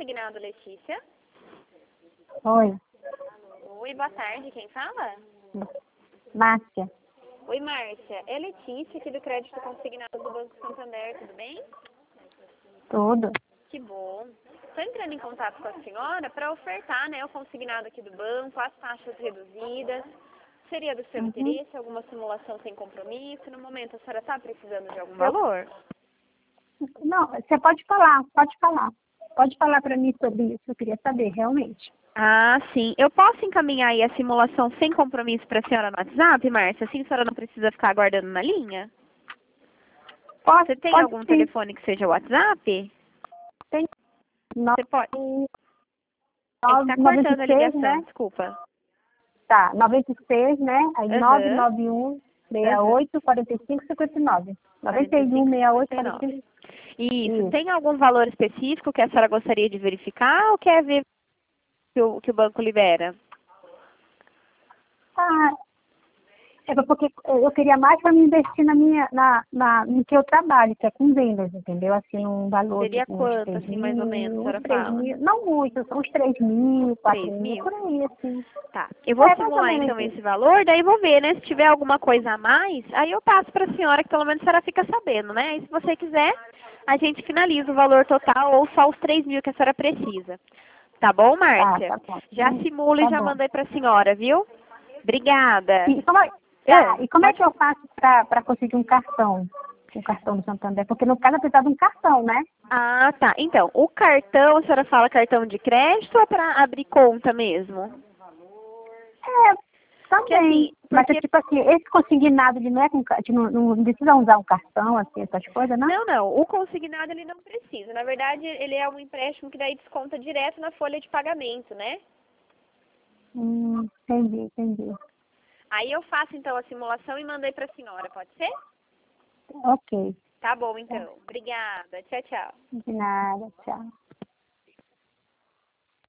consignado, Letícia? Oi, Oi, boa tarde. Quem fala? Márcia. Oi, Márcia. É Letícia aqui do Crédito Consignado do Banco Santander, tudo bem? Tudo. Que bom. Estou entrando em contato com a senhora para ofertar, né, o consignado aqui do banco, as taxas reduzidas. Seria do seu interesse alguma simulação sem compromisso? No momento, a senhora está precisando de algum valor? Não, você pode falar, pode falar. Pode falar para mim sobre isso, eu queria saber, realmente. Ah, sim. Eu posso encaminhar aí a simulação sem compromisso para a senhora no WhatsApp, Márcia? Assim a senhora não precisa ficar aguardando na linha? Pode, Você tem pode algum sim. telefone que seja WhatsApp? Tem Você pode. É que tá cortando a 96, ligação, né? desculpa. Tá, 96, né? Aí Aham. 991 Aham. 68 45 59. 91 45, 68 59. 45. Isso. Isso. Tem algum valor específico que a senhora gostaria de verificar ou quer ver que o banco libera? Ah, é porque eu queria mais para me investir no que eu trabalho, que é com vendas, entendeu? Assim, um valor de Seria uns quanto, 3 assim, mais ou menos, a mil, uns senhora 3 fala? mil, não muito, são uns 3 mil, 4 3 mil, mil? por aí, assim. Tá. Eu vou É, mais ou simular menos então isso. esse valor, daí vou ver, né? Se tiver alguma coisa a mais, aí eu passo para a senhora, que pelo menos a senhora fica sabendo, né? Aí se você quiser, a gente finaliza o valor total ou só os 3 mil que a senhora precisa. Tá bom, Márcia? Tá bom. Já simulo e Tá já bom. mandei para a senhora, viu? Obrigada. E como é Pode. que eu faço para conseguir um cartão? Um cartão do Santander? Porque no caso eu precisava de um cartão, né? Ah, tá. Então, o cartão, a senhora fala cartão de crédito ou é para abrir conta mesmo? É, Porque assim, também. Mas é porque tipo assim, esse consignado ele não é com não precisa usar um cartão, assim, essas coisas, não? não, o consignado ele não precisa. Na verdade, ele é um empréstimo que daí desconta direto na folha de pagamento, né? Entendi. Aí eu faço então a simulação e mandei para a senhora, pode ser? Ok. Tá bom, Tá. então. Obrigada. Tchau, tchau. De nada, tchau.